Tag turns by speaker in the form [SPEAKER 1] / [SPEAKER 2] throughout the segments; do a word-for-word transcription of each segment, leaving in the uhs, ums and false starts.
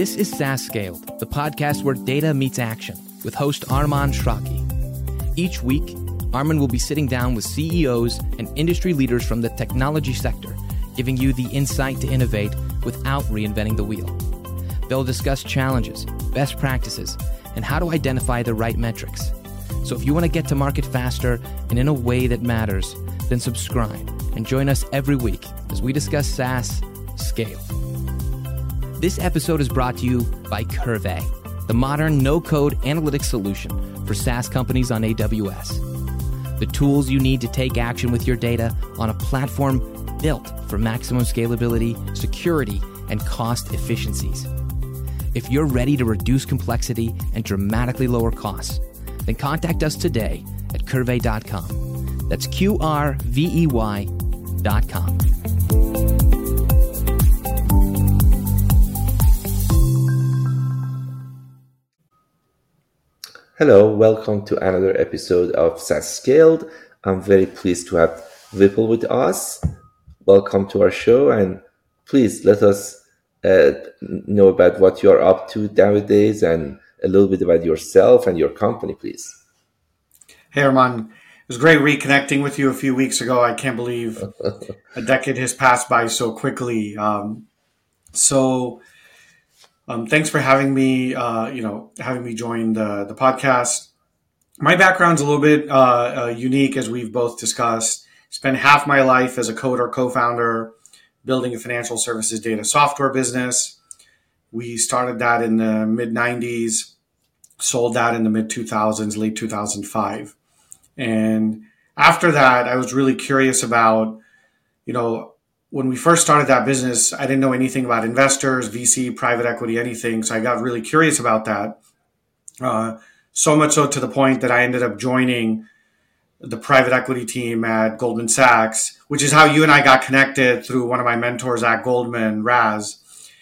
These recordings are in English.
[SPEAKER 1] This is SaaS Scaled, the podcast where data meets action, with host Arman Shraki. Each week, Arman will be sitting down with C E Os and industry leaders from the technology sector, giving you the insight to innovate without reinventing the wheel. They'll discuss challenges, best practices, and how to identify the right metrics. So if you want to get to market faster and in a way that matters, then subscribe and join us every week as we discuss SaaS Scaled. This episode is brought to you by Curve, the modern no-code analytics solution for SaaS companies on A W S. The tools you need to take action with your data on a platform built for maximum scalability, security, and cost efficiencies. If you're ready to reduce complexity and dramatically lower costs, then contact us today at curvey dot com. That's Q R V E Y dot com.
[SPEAKER 2] Hello, welcome to another episode of SaaS Scaled. I'm very pleased to have Vipul with us. Welcome to our show, and please let us uh, know about what you are up to nowadays and a little bit about yourself and your company, please.
[SPEAKER 3] Hey, Arman. It was great reconnecting with you a few weeks ago. I can't believe a decade has passed by so quickly. Um, so um, thanks for having me, uh, you know, having me join the, the podcast. My background's a little bit uh, uh, unique, as we've both discussed. Spent half my life as a coder, co-founder, building a financial services data software business. We started that in the mid nineties, sold that in the mid two thousands, late two thousand five. And after that, I was really curious about, you know, when we first started that business, I didn't know anything about investors, V C, private equity, anything. So I got really curious about that. Uh, so much so to the point that I ended up joining the private equity team at Goldman Sachs, which is how you and I got connected through one of my mentors at Goldman, Raz.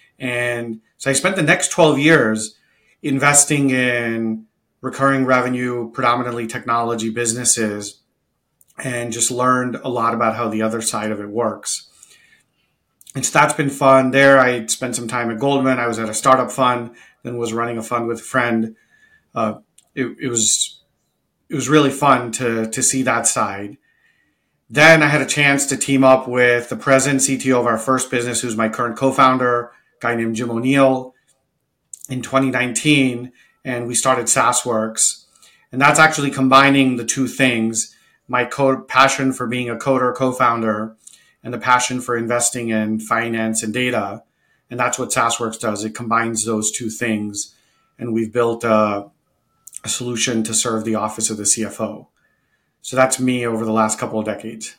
[SPEAKER 3] And so I spent the next twelve years investing in recurring revenue, predominantly technology businesses, and just learned a lot about how the other side of it works. And so that's been fun. There, I spent some time at Goldman. I was at a startup fund, then was running a fund with a friend. Uh, it, it was it was really fun to to see that side. Then I had a chance to team up with the president, C T O of our first business, who's my current co-founder, a guy named Jim O'Neill, in twenty nineteen, and we started SaaSworks. And that's actually combining the two things, my co- passion for being a coder, co-founder, and the passion for investing in finance and data. And that's what SaaSworks does. It combines those two things. And we've built a, a solution to serve the office of the C F O. So that's me over the last couple of decades.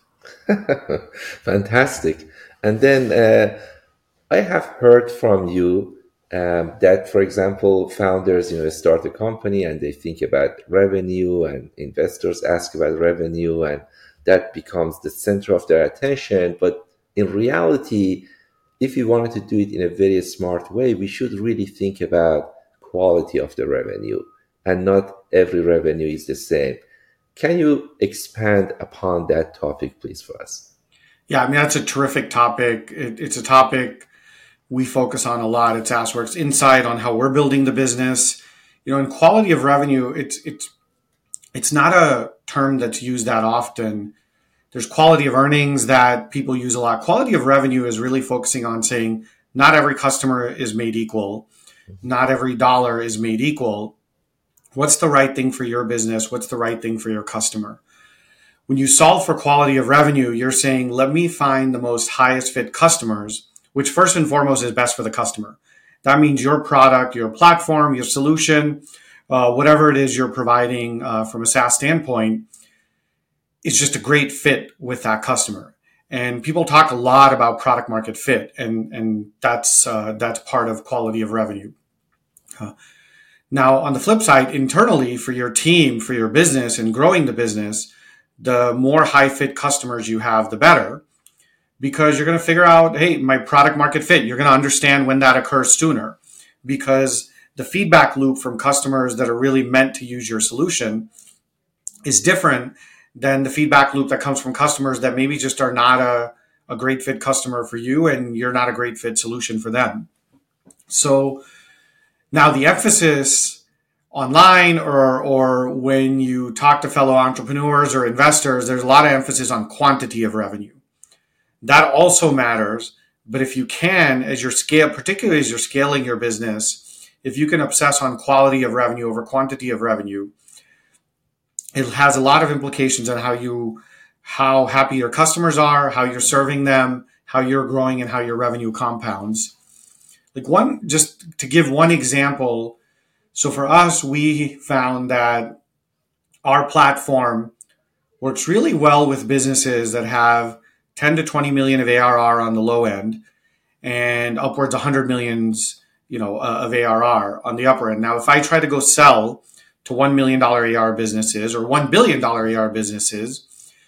[SPEAKER 2] Fantastic. And then uh, I have heard from you um, that, for example, founders, you know, start a company and they think about revenue, and investors ask about revenue, and that becomes the center of their attention. But in reality, if we wanted to do it in a very smart way, we should really think about quality of the revenue, and not every revenue is the same. Can you expand upon that topic, please, for us?
[SPEAKER 3] Yeah, I mean, that's a terrific topic. It, it's a topic we focus on a lot at SaaSworks, insight on how we're building the business. You know, in quality of revenue, it's it's it's not a term that's used that often. There's quality of earnings that people use a lot. Quality of revenue is really focusing on saying not every customer is made equal. Not every dollar is made equal. What's the right thing for your business? What's the right thing for your customer? When you solve for quality of revenue, you're saying, let me find the most highest fit customers, which first and foremost is best for the customer. That means your product, your platform, your solution, uh, whatever it is you're providing uh, from a SaaS standpoint, it's just a great fit with that customer. And people talk a lot about product market fit, and, and that's uh, that's part of quality of revenue. Uh, now, on the flip side, internally for your team, for your business and growing the business, the more high fit customers you have, the better, because you're going to figure out, hey, my product market fit. You're going to understand when that occurs sooner, because the feedback loop from customers that are really meant to use your solution is different than the feedback loop that comes from customers that maybe just are not a, a great fit customer for you, and you're not a great fit solution for them. So Now, the emphasis online or or when you talk to fellow entrepreneurs or investors, there's a lot of emphasis on quantity of revenue. That also matters. But if you can, as you're scale, particularly as you're scaling your business, if you can obsess on quality of revenue over quantity of revenue, it has a lot of implications on how you, how happy your customers are, how you're serving them, how you're growing, and how your revenue compounds. Like one, just to give one example. So for us, we found that our platform works really well with businesses that have ten to twenty million of A R R on the low end and upwards one hundred millions, you know, uh, of A R R on the upper end. Now, if I try to go sell to one million dollars A R R businesses or one billion dollars A R R businesses,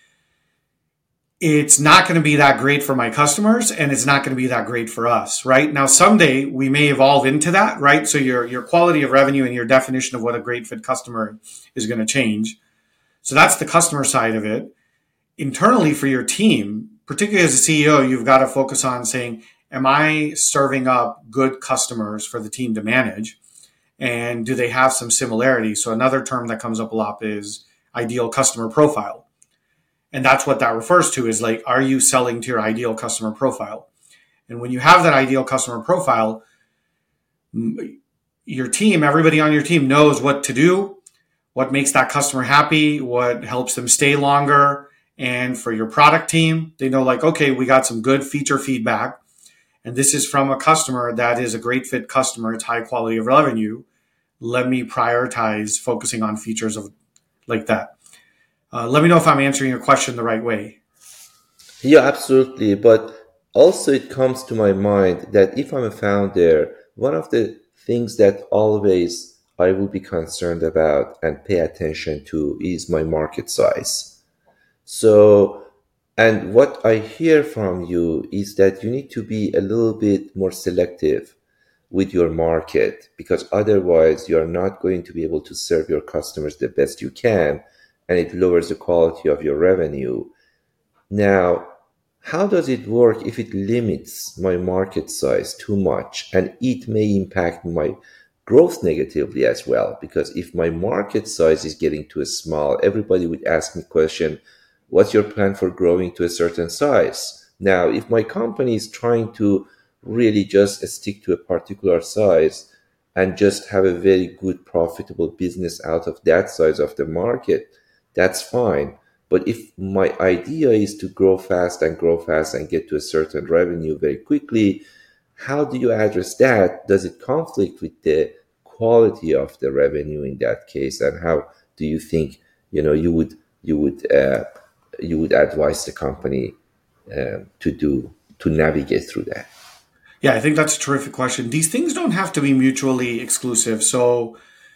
[SPEAKER 3] it's not going to be that great for my customers and it's not going to be that great for us, right? Now, someday we may evolve into that, right? So your, your quality of revenue and your definition of what a great fit customer is going to change. So that's the customer side of it. Internally for your team, particularly as a C E O, you've got to focus on saying, am I serving up good customers for the team to manage? And do they have some similarities? So another term that comes up a lot is ideal customer profile. And that's what that refers to is like, are you selling to your ideal customer profile? And when you have that ideal customer profile, your team, everybody on your team knows what to do, what makes that customer happy, what helps them stay longer. And for your product team, they know like, okay, we got some good feature feedback. And this is from a customer that is a great fit customer. It's high quality of revenue. Let me prioritize focusing on features of like that. Uh, let me know if I'm answering your question the right way.
[SPEAKER 2] Yeah, absolutely. But also it comes to my mind that if I'm a founder, one of the things that always I will be concerned about and pay attention to is my market size. So, and what I hear from you is that you need to be a little bit more selective with your market because otherwise you're not going to be able to serve your customers the best you can. And it lowers the quality of your revenue. Now, how does it work if it limits my market size too much? And it may impact my growth negatively as well. Because if my market size is getting too small, everybody would ask me the question, what's your plan for growing to a certain size? Now, if my company is trying to really just stick to a particular size and just have a very good profitable business out of that size of the market, that's fine. But if my idea is to grow fast and grow fast and get to a certain revenue very quickly, how do you address that? Does it conflict with the quality of the revenue in that case? And how do you think, you know, you would you would uh, you would advise the company uh, to do to navigate through that?
[SPEAKER 3] Yeah, I think that's a terrific question. These things don't have to be mutually exclusive. So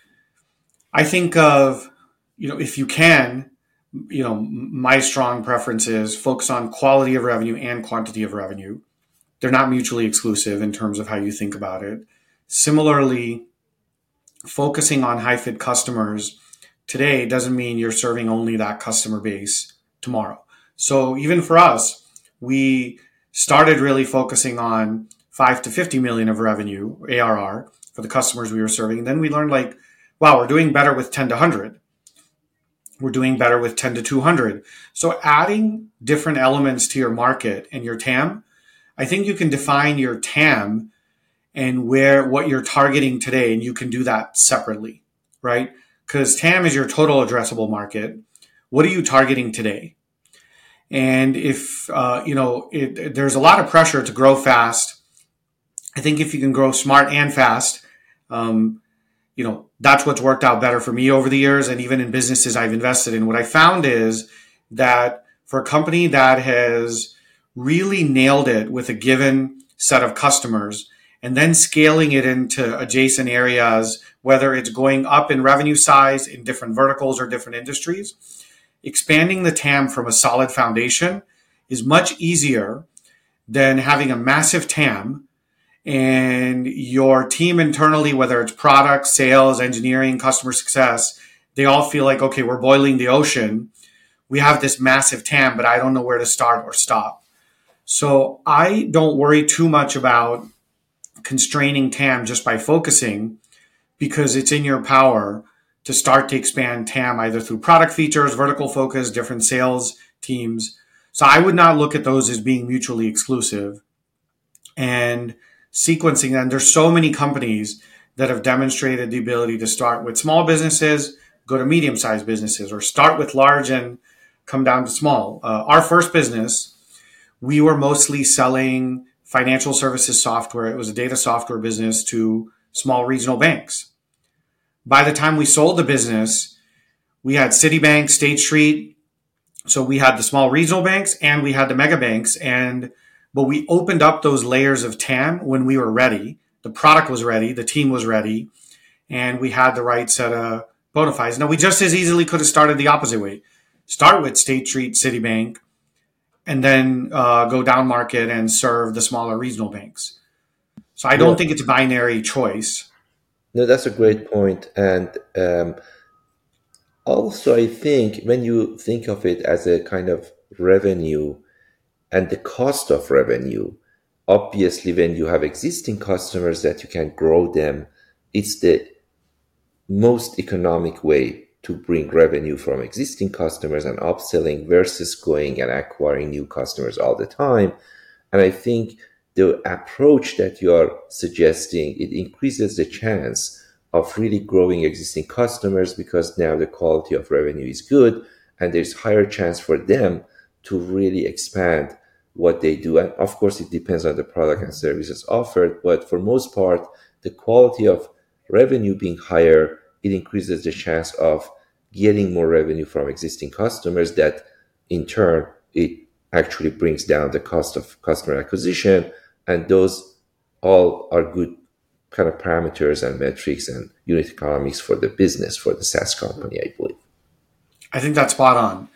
[SPEAKER 3] I think of, you know, if you can, you know, my strong preference is focus on quality of revenue and quantity of revenue. They're not mutually exclusive in terms of how you think about it. Similarly, focusing on high fit customers today doesn't mean you're serving only that customer base tomorrow. So even for us, we started really focusing on five to fifty million of revenue, A R R, for the customers we were serving. And then we learned like, wow, we're doing better with ten to one hundred. We're doing better with ten to two hundred. So adding different elements to your market and your T A M, I think you can define your T A M and where what you're targeting today, and you can do that separately, right? Because T A M is your total addressable market. What are you targeting today? And if, uh, you know, it, there's a lot of pressure to grow fast. I think if you can grow smart and fast, um, you know, that's what's worked out better for me over the years. And even in businesses I've invested in, what I found is that for a company that has really nailed it with a given set of customers and then scaling it into adjacent areas, whether it's going up in revenue size in different verticals or different industries, expanding the T A M from a solid foundation is much easier than having a massive T A M and your team internally, whether it's product, sales, engineering, customer success, they all feel like, okay, we're boiling the ocean. We have this massive T A M, but I don't know where to start or stop. So I don't worry too much about constraining T A M just by focusing. because it's in your power to start to expand T A M either through product features, vertical focus, different sales teams. So I would not look at those as being mutually exclusive. And sequencing them, there's so many companies that have demonstrated the ability to start with small businesses, go to medium-sized businesses, or start with large and come down to small. Uh, our first business, we were mostly selling financial services software. It was a data software business to small regional banks. By the time we sold the business, we had Citibank, State Street. So we had the small regional banks and we had the mega banks. And but we opened up those layers of T A M when we were ready. The product was ready, the team was ready, and we had the right set of bona fides. Now, we just as easily could have started the opposite way. Start with State Street, Citibank, and then uh, go down market and serve the smaller regional banks. So I don't yeah. think it's a binary choice.
[SPEAKER 2] No, that's a great point. And um, also, I think when you think of it as a kind of revenue and the cost of revenue, obviously, when you have existing customers that you can grow them, it's the most economic way to bring revenue from existing customers and upselling versus going and acquiring new customers all the time. And I think the approach that you are suggesting, it increases the chance of really growing existing customers because now the quality of revenue is good and there's higher chance for them to really expand what they do. And of course, it depends on the product and services offered, but for most part, the quality of revenue being higher, it increases the chance of getting more revenue from existing customers that in turn, it actually brings down the cost of customer acquisition. And those all are good kind of parameters and metrics and unit economics for the business, for the SaaS company, I believe.
[SPEAKER 3] I think that's spot on.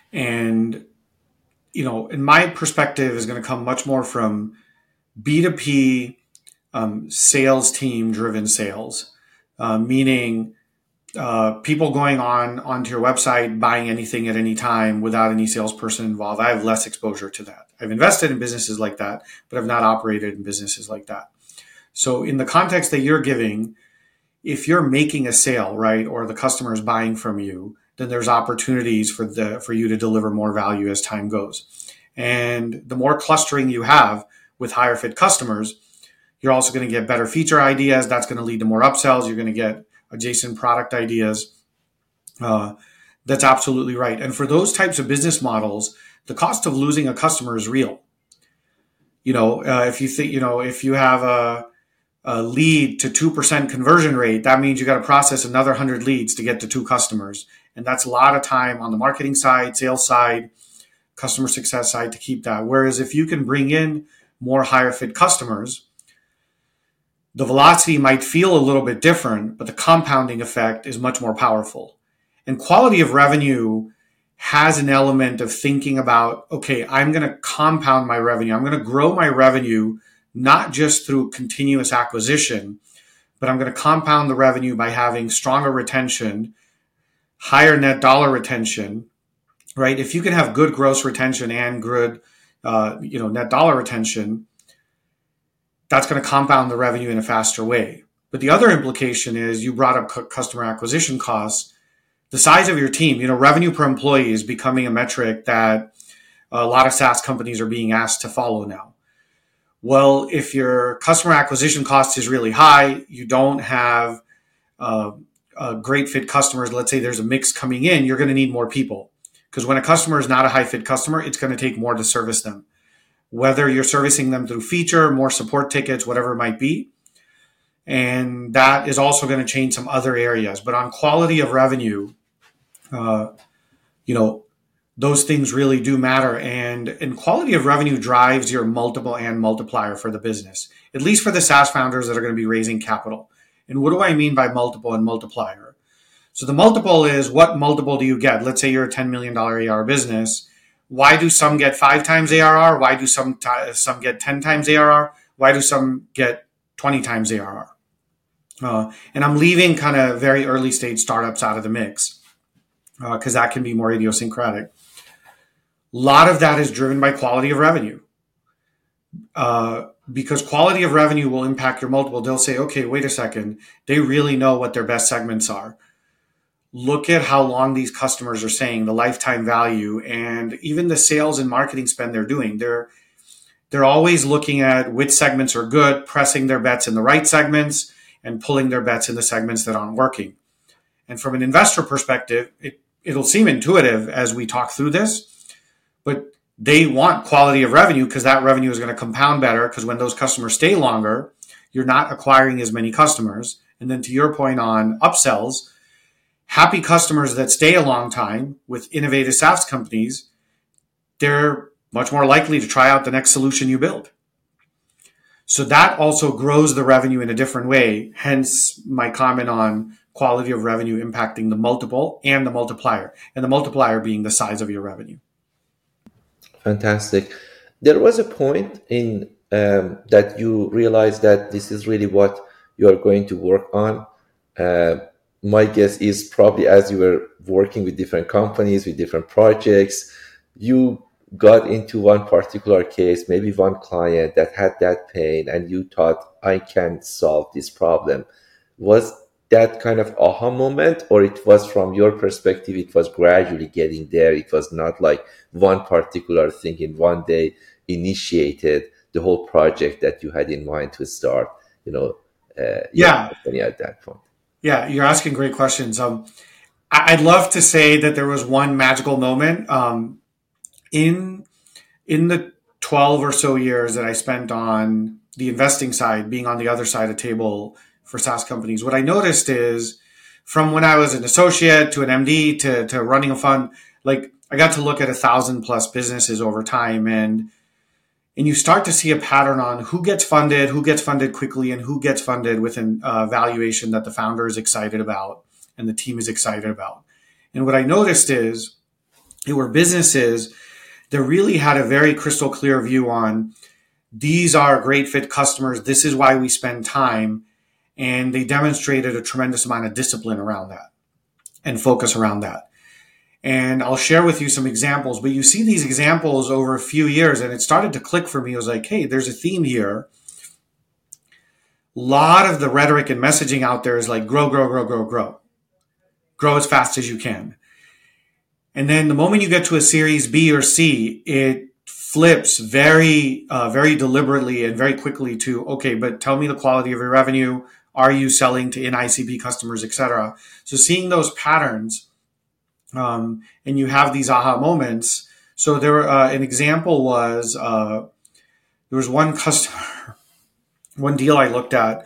[SPEAKER 3] And you know, in my perspective is going to come much more from B two P um, sales team driven sales, uh, meaning uh, people going on onto your website, buying anything at any time without any salesperson involved. I have less exposure to that. I've invested in businesses like that, but I've not operated in businesses like that. So in the context that you're giving, if you're making a sale, right, or the customer is buying from you, then there's opportunities for the for you to deliver more value as time goes. And the more clustering you have with higher fit customers, you're also going to get better feature ideas. That's going to lead to more upsells. You're going to get adjacent product ideas. Uh, that's absolutely right. And for those types of business models, the cost of losing a customer is real. You know, uh, if you think, you know, if you have a, a lead to two percent conversion rate, that means you got to process another one hundred leads to get to two customers. And that's a lot of time on the marketing side, sales side, customer success side to keep that. Whereas if you can bring in more higher fit customers, the velocity might feel a little bit different, but the compounding effect is much more powerful. And quality of revenue has an element of thinking about, okay, I'm going to compound my revenue. I'm going to grow my revenue, not just through continuous acquisition, but I'm going to compound the revenue by having stronger retention, higher net dollar retention, right? If you can have good gross retention and good, uh, you know, net dollar retention, that's going to compound the revenue in a faster way. But the other implication is you brought up customer acquisition costs. The size of your team, you know, revenue per employee is becoming a metric that a lot of SaaS companies are being asked to follow now. Well, if your customer acquisition cost is really high, you don't have uh, uh, great fit customers. Let's say there's a mix coming in, you're going to need more people. Because when a customer is not a high fit customer, it's going to take more to service them. Whether you're servicing them through feature, more support tickets, whatever it might be. And that is also going to change some other areas. But on quality of revenue, uh, you know, those things really do matter. And, and quality of revenue drives your multiple and multiplier for the business, at least for the SaaS founders that are going to be raising capital. And what do I mean by multiple and multiplier? So the multiple is what multiple do you get? Let's say you're a ten million dollars A R R business. Why do some get five times A R R? Why do some t- some get ten times A R R? Why do some get twenty times A R R? Uh, and I'm leaving kind of very early stage startups out of the mix because uh, that can be more idiosyncratic. A lot of that is driven by quality of revenue. Uh, because quality of revenue will impact your multiple. They'll say, okay, wait a second. They really know what their best segments are. Look at how long these customers are staying, the lifetime value, and even the sales and marketing spend they're doing. They're they're always looking at which segments are good, pressing their bets in the right segments, and pulling their bets in the segments that aren't working. And from an investor perspective, it, it'll seem intuitive as we talk through this, but they want quality of revenue because that revenue is going to compound better, because when those customers stay longer, you're not acquiring as many customers. And then to your point on upsells, happy customers that stay a long time with innovative SaaS companies, they're much more likely to try out the next solution you build. So that also grows the revenue in a different way. Hence my comment on quality of revenue impacting the multiple and the multiplier, and the multiplier being the size of your revenue.
[SPEAKER 2] Fantastic. There was a point in um, that you realized that this is really what you are going to work on. Uh, my guess is probably as you were working with different companies, with different projects, you got into one particular case, maybe one client that had that pain, and you thought, I can solve this problem. Was that kind of aha moment, or it was from your perspective, it was gradually getting there? It was not like one particular thing in one day initiated the whole project that you had in mind to start, you know, uh,
[SPEAKER 3] yeah.
[SPEAKER 2] at that point.
[SPEAKER 3] Yeah, you're asking great questions. Um, I'd love to say that there was one magical moment. Um, in in the twelve or so years that I spent on the investing side, being on the other side of the table for SaaS companies, what I noticed is from when I was an associate to an M D to, to running a fund, like I got to look at a thousand plus businesses over time, and and you start to see a pattern on who gets funded, who gets funded quickly, and who gets funded with a uh, valuation that the founder is excited about and the team is excited about. And what I noticed is there were businesses that really had a very crystal clear view on these are great fit customers. This is why we spend time. And they demonstrated a tremendous amount of discipline around that and focus around that. And I'll share with you some examples, but you see these examples over a few years, and it started to click for me. It was like, hey, there's a theme here. A lot of the rhetoric and messaging out there is like, grow, grow, grow, grow, grow. Grow as fast as you can. And then the moment you get to a series B or C, it flips very, uh, very deliberately and very quickly to, okay, but tell me the quality of your revenue. Are you selling to in I C P customers, et cetera? So seeing those patterns, um, and you have these aha moments. So there, uh, an example was uh, there was one customer, one deal I looked at,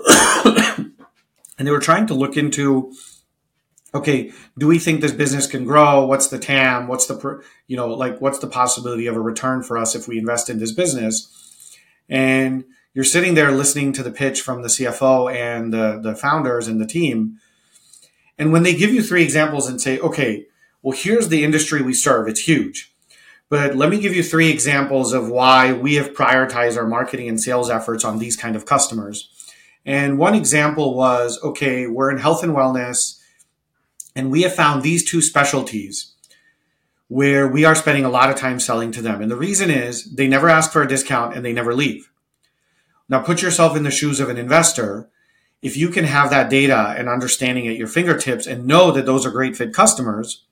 [SPEAKER 3] and they were trying to look into, okay, do we think this business can grow? What's the T A M? What's the, you know, like what's the possibility of a return for us if we invest in this business? And you're sitting there listening to the pitch from the C F O and the, the founders and the team. And when they give you three examples and say, okay, well, here's the industry we serve. It's huge. But let me give you three examples of why we have prioritized our marketing and sales efforts on these kind of customers. And one example was, okay, we're in health and wellness, and we have found these two specialties where we are spending a lot of time selling to them. And the reason is they never ask for a discount and they never leave. Now put yourself in the shoes of an investor. If you can have that data and understanding at your fingertips and know that those are great fit customers,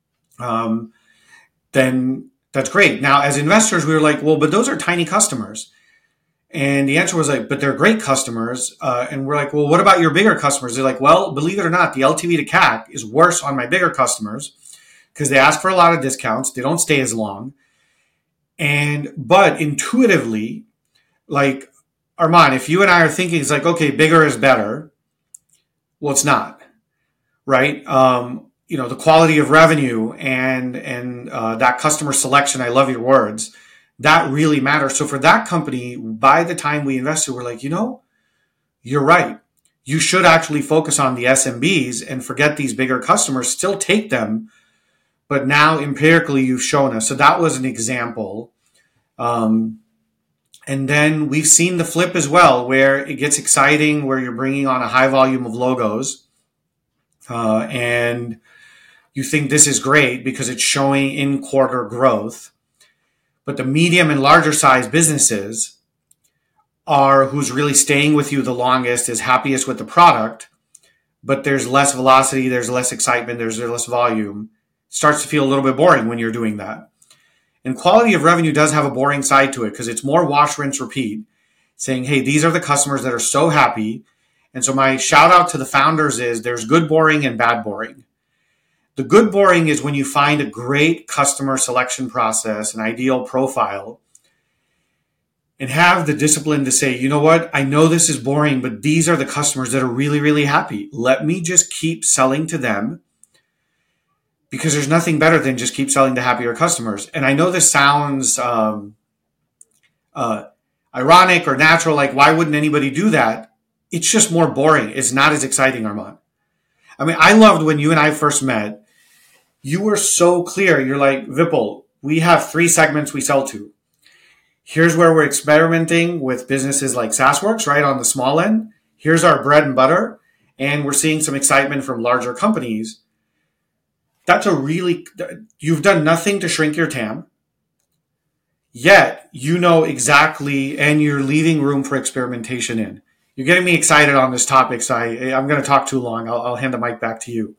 [SPEAKER 3] um, then that's great. Now, as investors, we were like, well, but those are tiny customers. And the answer was like, but they're great customers. Uh, and we're like, well, what about your bigger customers? They're like, well, believe it or not, the L T V to C A C is worse on my bigger customers because they ask for a lot of discounts. They don't stay as long. And, but intuitively, like, Arman, if you and I are thinking it's like, okay, bigger is better. Well, it's not, right? Um, you know, the quality of revenue and, and, uh, that customer selection, I love your words, that really matters. So for that company, by the time we invested, we're like, you know, you're right. You should actually focus on the S M Bs and forget these bigger customers, still take them. But now empirically you've shown us. So that was an example. Um, And then we've seen the flip as well, where it gets exciting, where you're bringing on a high volume of logos, uh, and you think this is great because it's showing in quarter growth. But the medium and larger size businesses are who's really staying with you the longest, is happiest with the product, but there's less velocity, there's less excitement, there's less volume. It starts to feel a little bit boring when you're doing that. And quality of revenue does have a boring side to it because it's more wash, rinse, repeat, saying, hey, these are the customers that are so happy. And so my shout out to the founders is there's good boring and bad boring. The good boring is when you find a great customer selection process, an ideal profile, and have the discipline to say, you know what, I know this is boring, but these are the customers that are really, really happy. Let me just keep selling to them because there's nothing better than just keep selling to happier customers. And I know this sounds um, uh, ironic or natural, like why wouldn't anybody do that? It's just more boring. It's not as exciting, Armand. I mean, I loved when you and I first met. You were so clear. You're like, Vipul, we have three segments we sell to. Here's where we're experimenting with businesses like SaaSworks, right, on the small end. Here's our bread and butter. And we're seeing some excitement from larger companies. That's a really, you've done nothing to shrink your T A M. Yet, you know exactly, and you're leaving room for experimentation in. You're getting me excited on this topic, so I, I'm going to talk too long. I'll, I'll hand the mic back to you.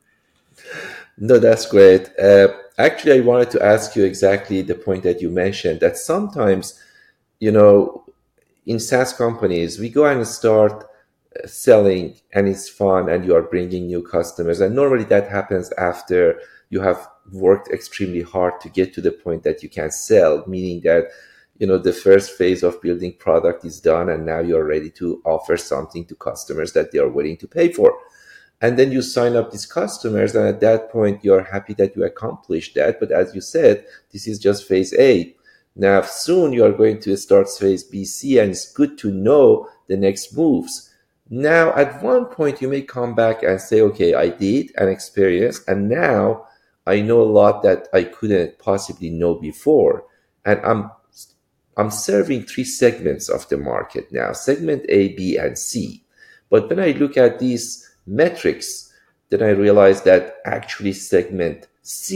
[SPEAKER 2] No, that's great. Uh, actually, I wanted to ask you exactly the point that you mentioned, that sometimes, you know, in SaaS companies, we go and start selling and it's fun and you are bringing new customers. And normally that happens after you have worked extremely hard to get to the point that you can sell, meaning that, you know, the first phase of building product is done and now you're ready to offer something to customers that they are willing to pay for. And then you sign up these customers, and at that point, you're happy that you accomplished that. But as you said, this is just phase A. Now, soon you are going to start phase B, C, and it's good to know the next moves. Now, at one point, you may come back and say, okay, I did an experience, and now I know a lot that I couldn't possibly know before. And I'm I'm serving three segments of the market now, segment A, B, and C. But when I look at these metrics, then I realize that actually segment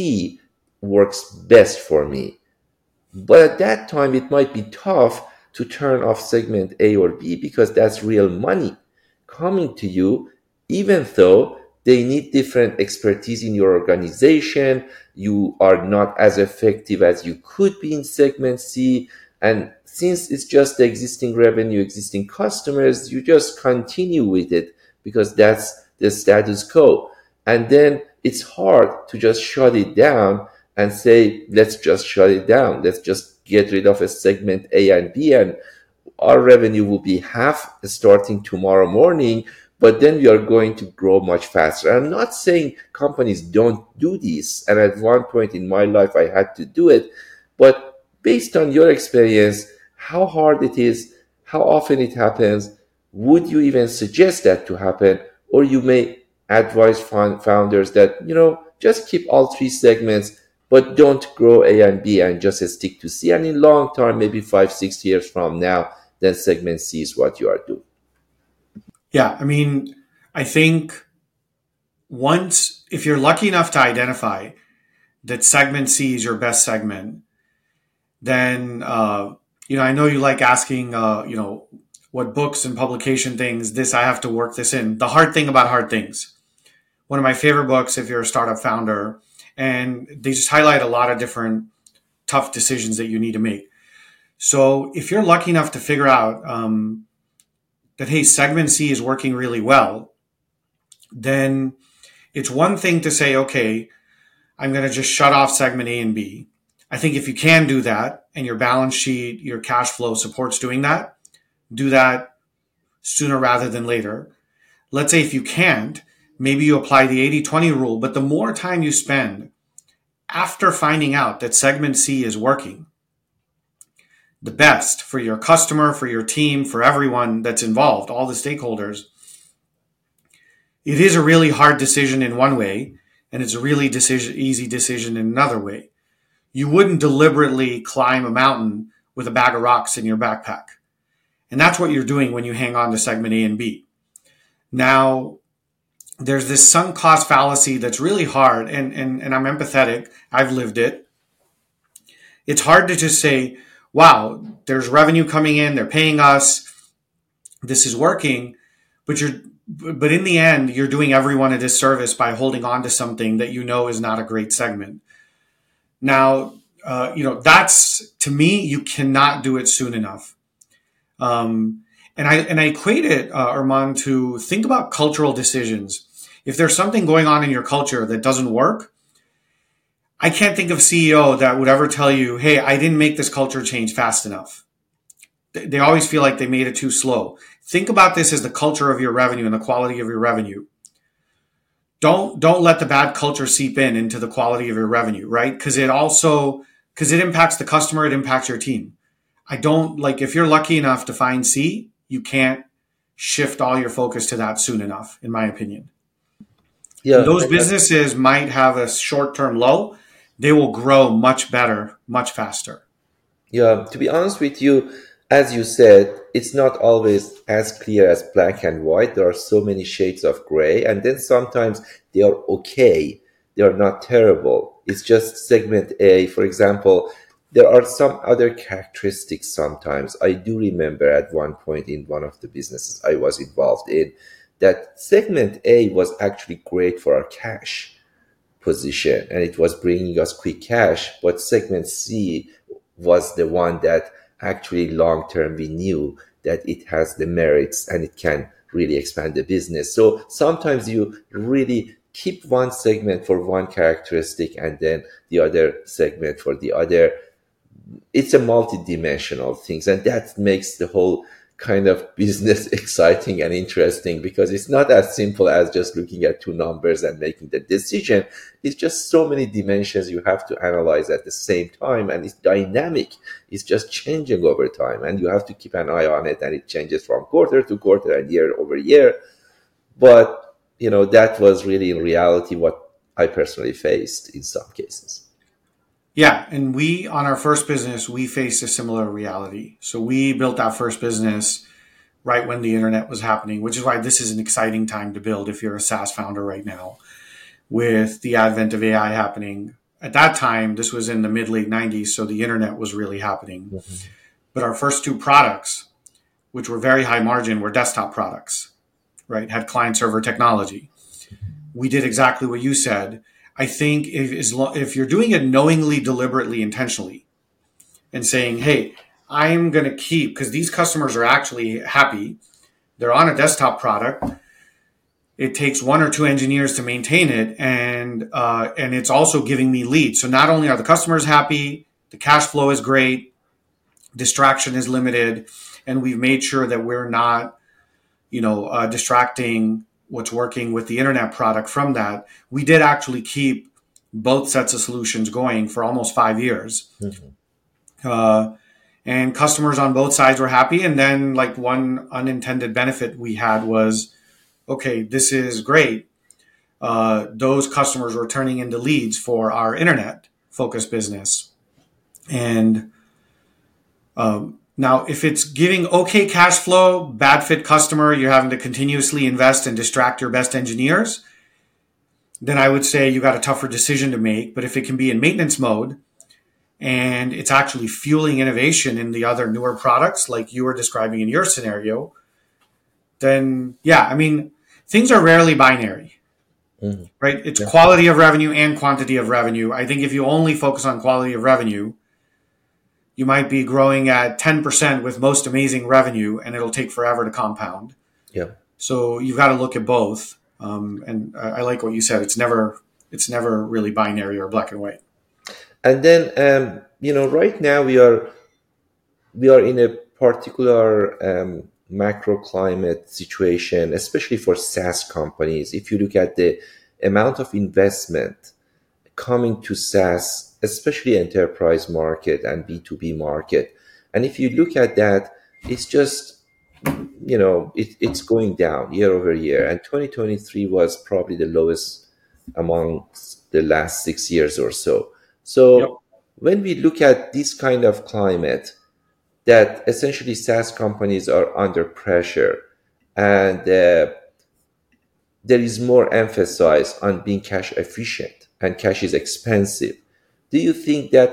[SPEAKER 2] C works best for me. But at that time, it might be tough to turn off segment A or B because that's real money coming to you, even though they need different expertise in your organization. You are not as effective as you could be in segment C. And since it's just the existing revenue, existing customers, you just continue with it because that's the status quo. And then it's hard to just shut it down and say, let's just shut it down. Let's just get rid of a segment A and B, and our revenue will be half starting tomorrow morning, but then we are going to grow much faster. I'm not saying companies don't do this. And at one point in my life, I had to do it. But based on your experience, how hard it is, how often it happens, would you even suggest that to happen? Or you may advise founders that, you know, just keep all three segments, but don't grow A and B and just stick to C. And in long term, maybe five, six years from now, then segment C is what you are doing.
[SPEAKER 3] Yeah, I mean, I think once, if you're lucky enough to identify that segment C is your best segment, then, uh, you know, I know you like asking, uh, you know, what books and publication things, this, I have to work this in. The hard thing about hard things. One of my favorite books, if you're a startup founder, and they just highlight a lot of different tough decisions that you need to make. So if you're lucky enough to figure out um, that, hey, segment C is working really well, then it's one thing to say, okay, I'm going to just shut off segment A and B. I think if you can do that and your balance sheet, your cash flow supports doing that, do that sooner rather than later. Let's say if you can't, maybe you apply the eighty twenty rule, but the more time you spend after finding out that segment C is working, the best for your customer, for your team, for everyone that's involved, all the stakeholders, it is a really hard decision in one way, and it's a really decision, easy decision in another way. You wouldn't deliberately climb a mountain with a bag of rocks in your backpack. And that's what you're doing when you hang on to segment A and B. Now, there's this sunk cost fallacy that's really hard, and, and, and I'm empathetic. I've lived it. It's hard to just say, wow, there's revenue coming in, they're paying us, this is working, but you're but in the end, you're doing everyone a disservice by holding on to something that you know is not a great segment. Now, uh, you know, that's, to me, you cannot do it soon enough. Um, and I and I equate it, uh, Armand, to think about cultural decisions. If there's something going on in your culture that doesn't work, I can't think of a C E O that would ever tell you, hey, I didn't make this culture change fast enough. They always feel like they made it too slow. Think about this as the culture of your revenue and the quality of your revenue. Don't don't let the bad culture seep in into the quality of your revenue, right? Because it also because it impacts the customer, it impacts your team. I don't like if you're lucky enough to find C, you can't shift all your focus to that soon enough, in my opinion.
[SPEAKER 2] Yeah,
[SPEAKER 3] and those businesses might have a short-term low. They will grow much better, much faster.
[SPEAKER 2] Yeah, to be honest with you, as you said, it's not always as clear as black and white. There are so many shades of gray, and then sometimes they are okay. They are not terrible. It's just segment A, for example. There are some other characteristics sometimes. I do remember at one point in one of the businesses I was involved in that segment A was actually great for our cash position and it was bringing us quick cash, but segment C was the one that actually long term we knew that it has the merits and it can really expand the business. So sometimes you really keep one segment for one characteristic and then the other segment for the other. It's a multi-dimensional thing, and that makes the whole kind of business exciting and interesting because it's not as simple as just looking at two numbers and making the decision. It's just so many dimensions you have to analyze at the same time, and it's dynamic. It's just changing over time, and you have to keep an eye on it, and it changes from quarter to quarter and year over year. But, you know, that was really in reality what I personally faced in some cases.
[SPEAKER 3] Yeah, and we, on our first business, we faced a similar reality. So we built that first business right when the internet was happening, which is why this is an exciting time to build if you're a SaaS founder right now. With the advent of A I happening, at that time, this was in the mid-late nineties, so the internet was really happening. Mm-hmm. But our first two products, which were very high margin, were desktop products, right? Had client-server technology. We did exactly what you said. I think if, if you're doing it knowingly, deliberately, intentionally, and saying, hey, I'm going to keep, because these customers are actually happy. They're on a desktop product. It takes one or two engineers to maintain it, and uh, and it's also giving me leads. So not only are the customers happy, the cash flow is great, distraction is limited, and we've made sure that we're not, you know, uh, distracting what's working with the internet product from that. We did actually keep both sets of solutions going for almost five years. Mm-hmm. Uh, and customers on both sides were happy. And then like one unintended benefit we had was, okay, this is great. Uh, those customers were turning into leads for our internet focused business. And um, Now, if it's giving okay cash flow, bad fit customer, you're having to continuously invest and distract your best engineers, then I would say you got a tougher decision to make. But if it can be in maintenance mode and it's actually fueling innovation in the other newer products like you were describing in your scenario, then yeah, I mean, things are rarely binary, mm-hmm. right? It's yeah. quality of revenue and quantity of revenue. I think if you only focus on quality of revenue, you might be growing at ten percent with most amazing revenue, and it'll take forever to compound.
[SPEAKER 2] Yeah.
[SPEAKER 3] So you've got to look at both. Um, and I like what you said. It's never, it's never really binary or black and white.
[SPEAKER 2] And then, um, you know, right now we are, we are in a particular um, macro climate situation, especially for SaaS companies. If you look at the amount of investment coming to SaaS, especially enterprise market and B two B market. And if you look at that, it's just, you know, it, it's going down year over year. And twenty twenty-three was probably the lowest among the last six years or so. So yep. when we look at this kind of climate, that essentially SaaS companies are under pressure and uh, there is more emphasis on being cash efficient and cash is expensive. Do you think that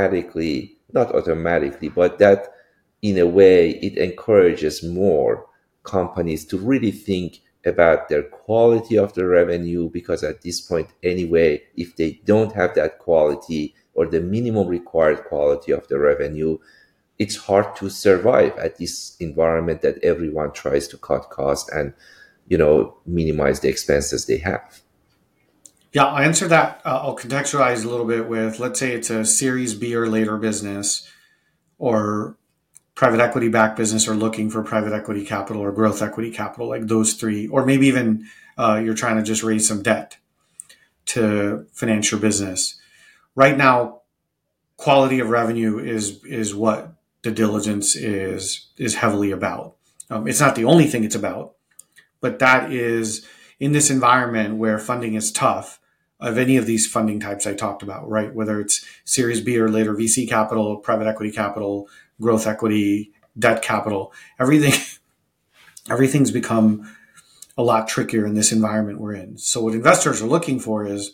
[SPEAKER 2] automatically, not automatically, but that in a way it encourages more companies to really think about their quality of the revenue, because at this point anyway, if they don't have that quality or the minimum required quality of the revenue, it's hard to survive at this environment that everyone tries to cut costs and, you know, minimize the expenses they have.
[SPEAKER 3] Yeah, I'll answer that. Uh, I'll contextualize a little bit with, let's say it's a Series B or later business, or private equity backed business, or looking for private equity capital or growth equity capital, like those three, or maybe even uh, you're trying to just raise some debt to finance your business. Right now, quality of revenue is is what the diligence is is heavily about. Um, it's not the only thing it's about, but that is, in this environment where funding is tough, of any of these funding types I talked about, right? Whether it's Series B or later V C capital, private equity capital, growth equity, debt capital, everything, everything's become a lot trickier in this environment we're in. So what investors are looking for is,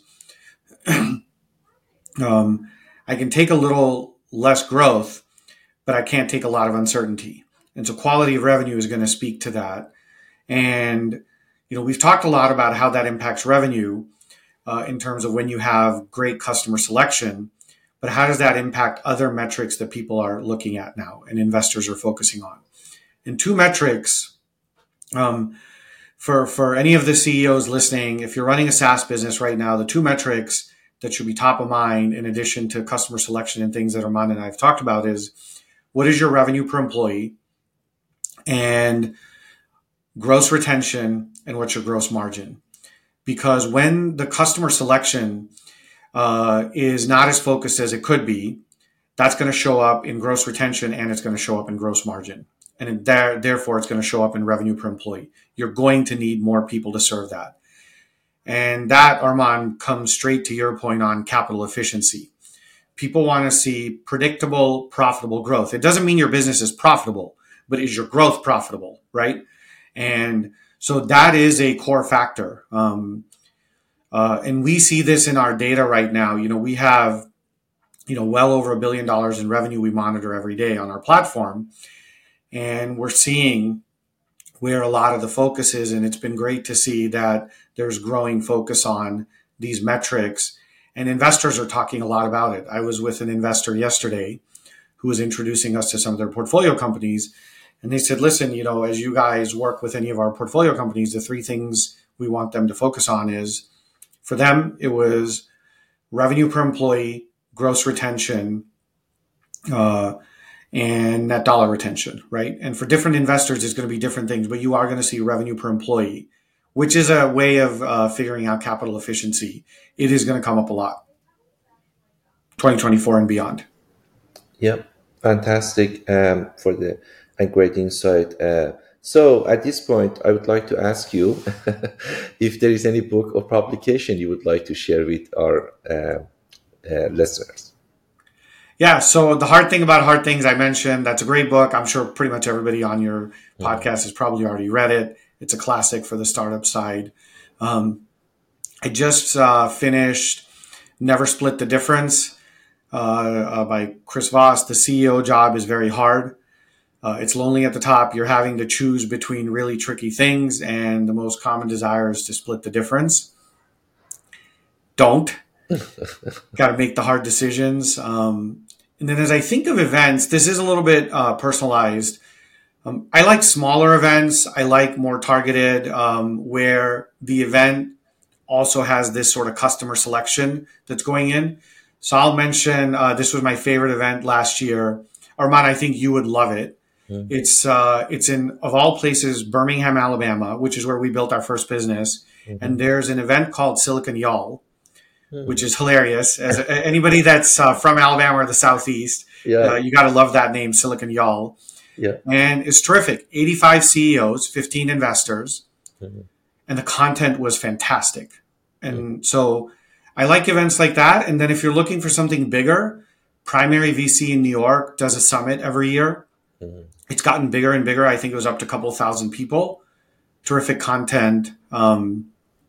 [SPEAKER 3] um, I can take a little less growth, but I can't take a lot of uncertainty. And so quality of revenue is going to speak to that. And, you know, we've talked a lot about how that impacts revenue uh, in terms of when you have great customer selection, but how does that impact other metrics that people are looking at now and investors are focusing on? And two metrics, um, for, for any of the C E Os listening, if you're running a SaaS business right now, the two metrics that should be top of mind, in addition to customer selection and things that Armand and I have talked about, is what is your revenue per employee, and gross retention, and what's your gross margin? Because when the customer selection uh, is not as focused as it could be, that's going to show up in gross retention, and it's going to show up in gross margin. And there, therefore, it's going to show up in revenue per employee. You're going to need more people to serve that. And that, Armand, comes straight to your point on capital efficiency. People want to see predictable, profitable growth. It doesn't mean your business is profitable, but is your growth profitable, right? And so that is a core factor. Um, uh, and we see this in our data right now. You know, we have, you know, well over a billion dollars in revenue we monitor every day on our platform. And we're seeing where a lot of the focus is. And it's been great to see that there's growing focus on these metrics, and investors are talking a lot about it. I was with an investor yesterday who was introducing us to some of their portfolio companies. And they said, listen, you know, as you guys work with any of our portfolio companies, the three things we want them to focus on is, for them, it was revenue per employee, gross retention, uh, and net dollar retention, right? And for different investors, it's going to be different things, but you are going to see revenue per employee, which is a way of uh, figuring out capital efficiency. It is going to come up a lot, twenty twenty-four and beyond.
[SPEAKER 2] Yep, fantastic um, for the and great insight. Uh, so at this point, I would like to ask you if there is any book or publication you would like to share with our uh, uh, listeners.
[SPEAKER 3] Yeah, so The Hard Thing About Hard Things, I mentioned, that's a great book. I'm sure pretty much everybody on your mm-hmm. podcast has probably already read it. It's a classic for the startup side. Um, I just uh, finished Never Split the Difference uh, uh, by Chris Voss. The C E O job is very hard. Uh, it's lonely at the top. You're having to choose between really tricky things, and the most common desire is to split the difference. Don't. Got to make the hard decisions. Um, and then as I think of events, this is a little bit uh, personalized. Um, I like smaller events. I like more targeted, um, where the event also has this sort of customer selection that's going in. So I'll mention, uh, this was my favorite event last year. Armand, I think you would love it. Mm-hmm. It's uh, it's in, of all places, Birmingham, Alabama, which is where we built our first business. Mm-hmm. And there's an event called Silicon Y'all, mm-hmm. which is hilarious. As a, anybody that's uh, from Alabama or the Southeast, yeah. uh, you got to love that name, Silicon Y'all.
[SPEAKER 2] Yeah.
[SPEAKER 3] And it's terrific. eighty-five C E Os, fifteen investors, mm-hmm. and the content was fantastic. And mm-hmm. so I like events like that. And then if you're looking for something bigger, Primary V C in New York does a summit every year. Mm-hmm. It's gotten bigger and bigger. I think it was up to a couple thousand people. Terrific content. Um,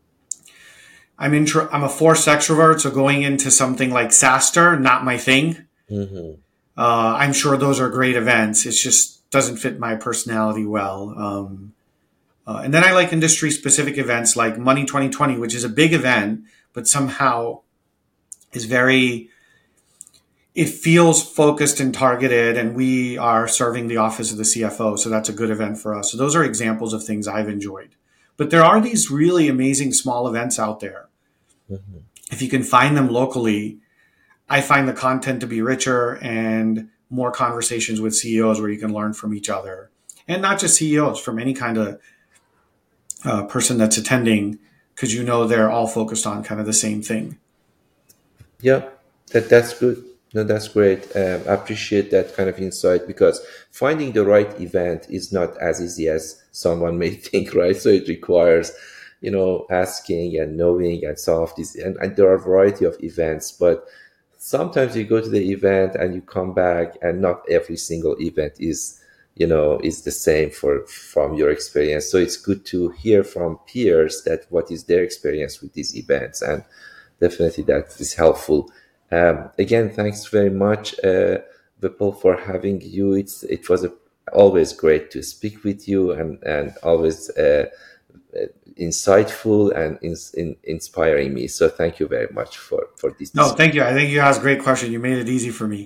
[SPEAKER 3] I'm intro- I'm a forced extrovert, so going into something like SaaStr, not my thing. Mm-hmm. Uh, I'm sure those are great events. It just doesn't fit my personality well. Um, Uh, and then I like industry-specific events like Money twenty twenty, which is a big event, but somehow is very, it feels focused and targeted, and we are serving the office of the C F O. So that's a good event for us. So those are examples of things I've enjoyed. But there are these really amazing small events out there. Mm-hmm. If you can find them locally, I find the content to be richer and more conversations with C E Os where you can learn from each other. And not just C E Os, from any kind of uh, person that's attending, because you know they're all focused on kind of the same thing.
[SPEAKER 2] Yeah, that that's good. No, that's great. Um, I appreciate that kind of insight, because finding the right event is not as easy as someone may think, right? So it requires, you know, asking and knowing and some of these, and, and there are a variety of events, but sometimes you go to the event and you come back and not every single event is, you know, is the same for from your experience. So it's good to hear from peers that what is their experience with these events, and definitely that is helpful. Um, again, thanks very much, uh, Vipul, for having you. It's it was a, always great to speak with you, and and always uh, insightful and in, in, inspiring me. So thank you very much for for this.
[SPEAKER 3] No, thank you. I think you asked a great question. You made it easy for me.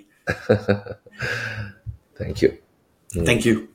[SPEAKER 2] Thank you.
[SPEAKER 3] Thank you.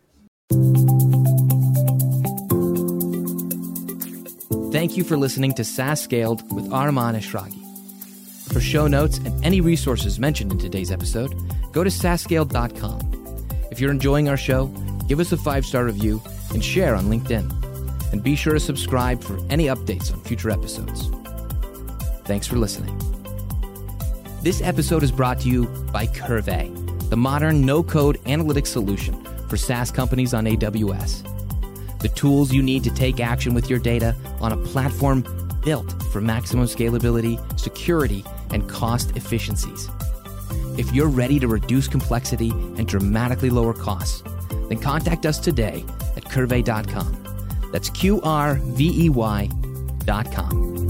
[SPEAKER 1] Thank you for listening to SaaS Scaled with Arman Eshraghi. For show notes and any resources mentioned in today's episode, go to saas scaled dot com. If you're enjoying our show, give us a five-star review and share on LinkedIn. And be sure to subscribe for any updates on future episodes. Thanks for listening. This episode is brought to you by Curve, the modern no-code analytics solution for SaaS companies on A W S. The tools you need to take action with your data on a platform built for maximum scalability, security, and cost efficiencies. If you're ready to reduce complexity and dramatically lower costs, then contact us today at curvey dot com. That's Q R V E Y dot com.